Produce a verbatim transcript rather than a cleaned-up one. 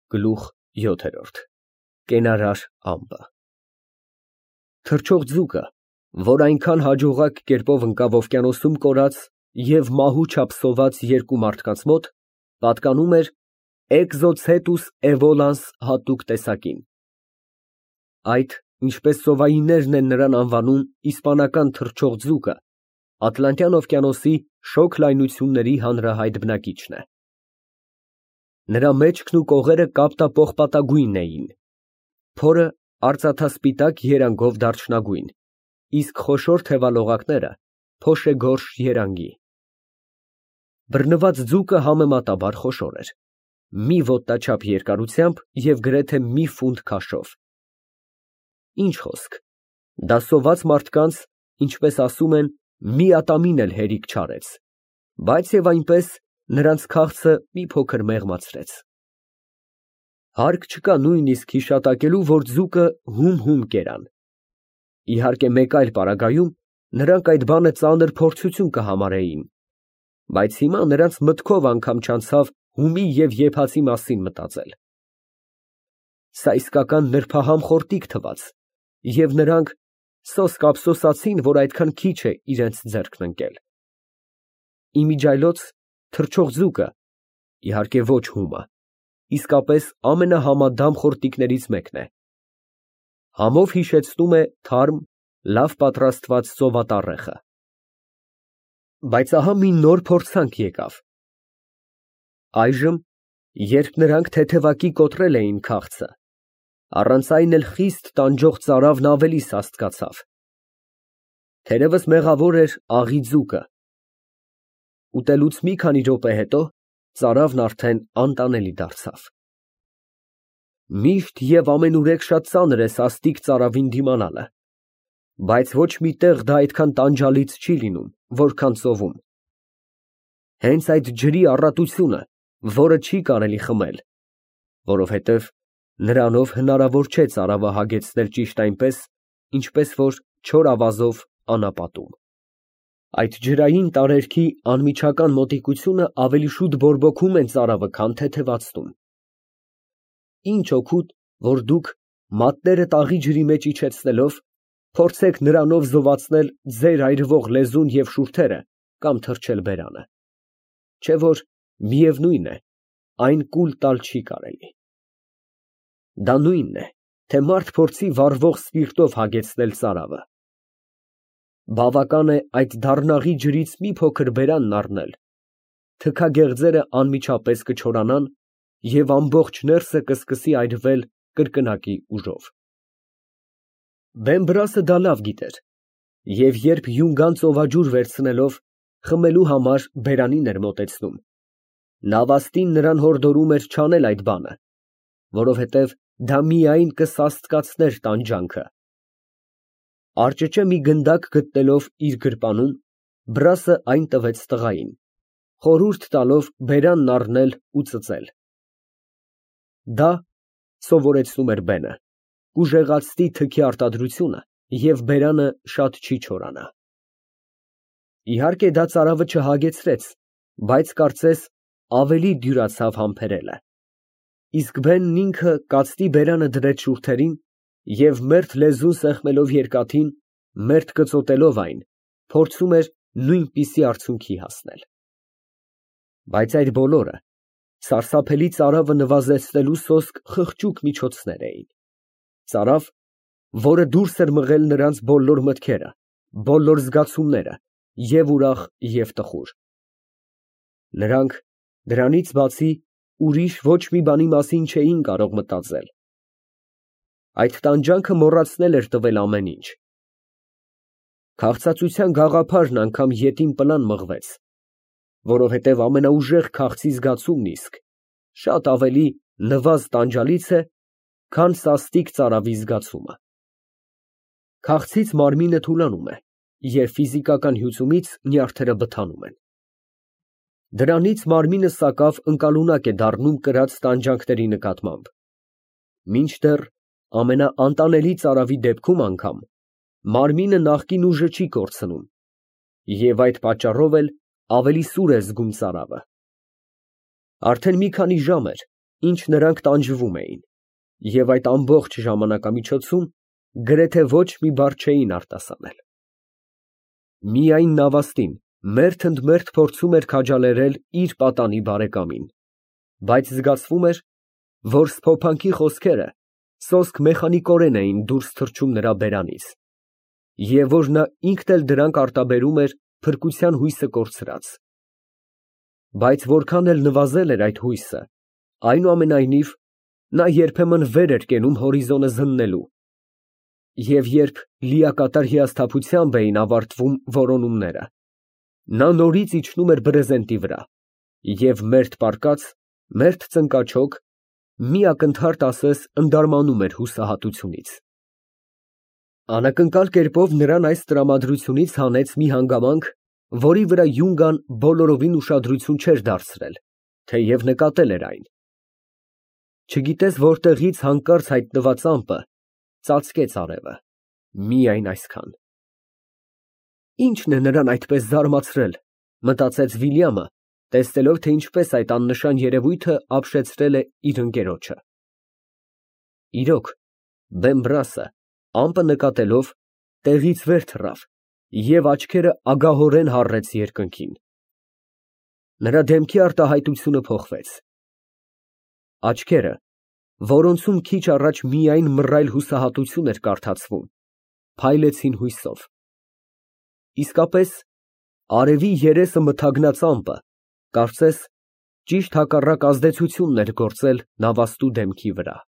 Գլուխ յոթ Կենարար ամպը Թռչող ձուկը, որ այնքան հաջողակ կերպով ընկավ օվկիանոսում կորած և մահու չափ սոված երկու մարդկանց մոտ, պատկանում էր Exocetus evolans հատուկ տեսակին. այդ, ինչպես ծովայիններն են նրան անվանում, իսպանական թռչող ձուկը, Ատլանտյան օվկիանոսի շոգ լայնությունների հանրահայտ բնակիչն է։ Նրա մեջքն ու կողերը կապտապողպատագույն էին, փորը արծաթասպիտակ երանգով դարչնագույն, իսկ խոշոր թևալողակները փոշեգորշ երանգի։ Բռնված ձուկը համեմատաբար խոշոր էր, մի ոտնաչափ երկարությամբ և գրեթե մի ֆունտ քաշով։ Ինչ խոսք, դա սոված մարդկանց, ինչպես ասում են, միատամին էլ հերիք չարեց, բայց և այնպես նրանց քաղցը մի փոքր մեղմացրեց։ Հարկ չկա նույնիսկ հիշատակելու, որ ձուկը հում֊հում կերան։ Իհարկե մեկ այլ պարագայում նրանք այդ բանը ծանր փորձություն կհամարեին, բայց հիմա նրանց մտքով անգամ չանցավ հումի և եփածի մասին մտածել։ Սա իսկական նրբահամ խորտիկ թվաց, և նրանք սոսկ ափսոսացին, որ այդքան քիչ է իրենց ձեռքն ընկել։ Իմիջիայլոց թռչող ձուկը, իհարկե ոչ հումը, իսկապես ամենահամադամ խորտիկներից մեկն է։ Համով հիշեցնում է թարմ, լավ պատրաստված ծովատառեխը։ Բայց ահա մի նոր փորձանք եկավ։ Այժմ, երբ նրանք թեթևակի կոտրել էին քաղցը, առանց այն էլ խիստ տանջող ծարավն ավելի սաստկացավ։ Թերևս մեղավոր էր աղի ձուկը։ Ուտելուց մի քանի րոպե հետո ծարավն արդեն անտանելի դարձավ։ Միշտ և ամենուրեք շատ ծանր է սաստիկ ծարավին դիմանալը, բայց ոչ մի տեղ դա այդքան տանջալից չի լինում, որքան ծովում։ Հենց այդ ջրի առատությունը, որը չի կարելի խմել, որովհետև նրանով հնարավոր չէ ծարավը հագեցնել ճիշտ այնպես, ինչպես որ չոր ավազով անապատում։ Այդ ջրային տարերքի անմիջական մոտիկությունը ավելի շուտ բորբոքում են ծարավը, քան թեթևացնում։ Ինչ օգուտ, որ դուք մատներդ աղի ջրի մեջ իջեցնելով, փորձեք նրանով զովացնել ձեր այրվող լեզուն և շուրթերը կամ թռչել բերանը, չէ՞ որ միևնույն է, այն կուլ տալ չի կարելի։ Դա նույնն է, թե մարդ փորձի վառվող սպիրտով հագեցնել ծարավը։ Բավական է այդ դառնաղի ջրից մի փոքր բերանն առնել, թքագեղձերը անմիջապես կչորանան և ամբողջ ներսը կսկսի այրվել կրկնակի ուժով։ Բեմբրասը դա լավ գիտեր, և երբ յունգան ծովաջուր վերցնելով խմելու համար բերանին էր մոտեցնում, նավաստին նրան հորդորում էր չանել այդ բանը, որովհետև դա միայն կսաստկացներ տանջանքը։ Արճճե մի գնդակ գտնելով իր գրպանում, բրասը այն տվեց տղային, խորհուրդ տալով բերանն առնել ու ծծել։ Դա, սովորեցնում էր բենը, կուժեղացնի թքի արտադրությունը և բերանը շատ չի չորանա։ Իհարկե դա ծարավը չհագեցրեց, բայց կարծես ավելի դյուրացավ համբերելը, իսկ բենն ինքը կացնի բերանը դրեց շուրթերին և մերթ լեզուն սեղմելով երկաթին, մերթ կծոտելով այն, փորձում էր նույնպիսի արդյունքի հասնել։ Բայց այդ բոլորը սարսափելի ծարավը նվազեցնելու սոսկ խղճուկ միջոցներ էին, ծարավ, որը դուրս էր մղել նրանց բոլոր մտքերը, բոլոր զգացումները, և ուրախ, և տխուր։ Նրանք դրանից բացի ուրիշ ոչ մի բանի մասին չէին կարող մտածել։ Այդ տանջանքը մոռացնել էր տվել ամեն ինչ։ Քաղցածության գաղափարն անգամ ետին պլան մղվեց, որովհետև ամենաուժեղ քաղցի զգացումն իսկ շատ ավելի նվազ տանջալից է, քան սաստիկ ծարավի զգացումը։ Քաղցից մարմինը թուլանում է, և ֆիզիկական հյուծումից նյարդերը բթանում են։ Դրանից մարմինը սակավ ընկալունակ է դառնում կրած տանջանքների նկատմամբ, մինչդեռ ամենաանտանելի ծարավի դեպքում անգամ մարմինը նախկին ուժը չի կորցնում, և այդ պատճառով էլ ավելի սուր է զգում ծարավը։ Արդեն մի քանի ժամ էր, ինչ նրանք տանջվում էին, և այդ ամբողջ ժամանակամիջոցում գրեթե ոչ մի բառ չէին արտասանել։ Միայն նավաստին մերթ ընդ մերթ փորձում էր քաջալերել իր պատանի բարեկամին, բայց զգացվում էր, որ սփոփանքի խոսքերը սոսկ մեխանիկորեն էին դուրս թռչում նրա բերանից, և որ նա ինքն էլ դրանք արտաբերում էր փրկության հույսը կորցրած։ Բայց որքան էլ նվազել էր այդ հույսը, այնուամենայնիվ նա երբեմն վեր էր կենում հորիզոնը զննելու, և երբ լիակատար հիասթափությամբ էին ավարտվում որոնումները, նա նորից իջնում էր բրեզենտի վրա և մերթ պառկած, մերթ ծնկաչոք, մի ակնթարթ ասես ընդարմանում էր հուսահատությունից։ Անակնկալ կերպով նրան այս տրամադրությունից հանեց մի հանգամանք, որի վրա Յունգան բոլորովին ուշադրություն չէր դարձրել, թեև նկատել էր այն։ Չգիտես որտեղից հանկարծ հայտնված ամպը ծածկեց արևը, միայն այսքան։ Ի՞նչն է նրան այդպես զարմացրել, մտածեց Վիլյամը, տեսնելով, թե ինչպես այդ աննշան երևույթը ապշեցրել է իր ընկերոջը։ Իրոք, Բեմբրասը, ամպը նկատելով, տեղից վեր թռավ և աչքերը ագահորեն հառեց երկնքին։ Նրա դեմքի արտահայտությունը փոխվեց։ Աչքերը, որոնցում քիչ առաջ միայն մռայլ հուսահատություն էր կարդացվում, փայլեցին հույսով։ Իսկապես, արևի երեսը մթագնած ամպը, կարծես, ճիշտ հակառակ ազդեցությունն էր գործել նավաստու դեմքի վրա։